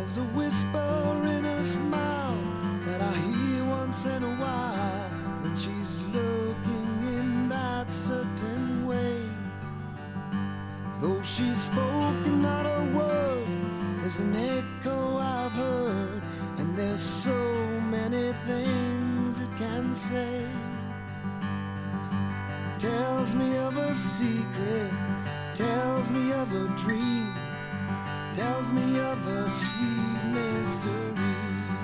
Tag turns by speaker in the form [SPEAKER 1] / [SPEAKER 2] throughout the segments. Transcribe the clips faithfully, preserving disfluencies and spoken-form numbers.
[SPEAKER 1] There's a whisper in her smile that I hear once in a while when she's looking in that certain way. Though she's spoken not a word, there's an echo I've heard, and there's so many things it can say. Tells me of a secret, tells me of a dream, tells me of a sweet mystery.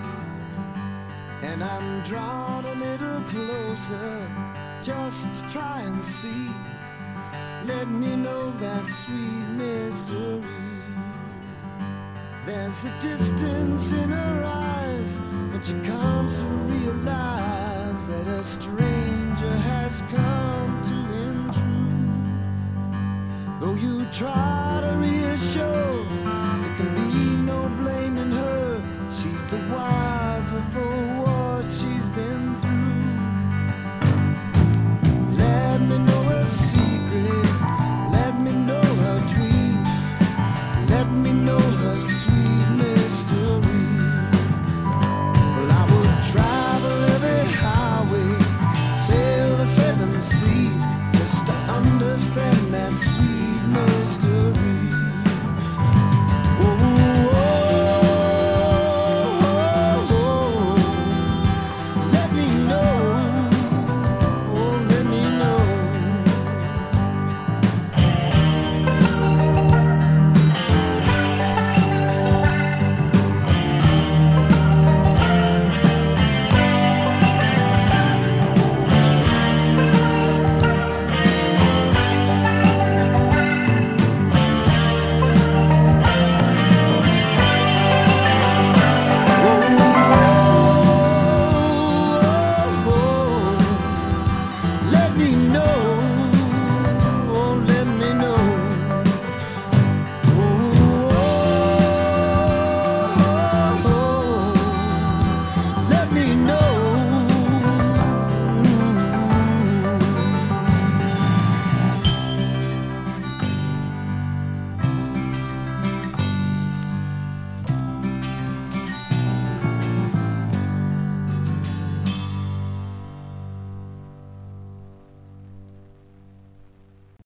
[SPEAKER 1] And I'm drawn a little closer just to try and see. Let me know that sweet mystery. There's a distance in her eyes when she comes to realize that a stranger has come to intrude. Though you try to reassure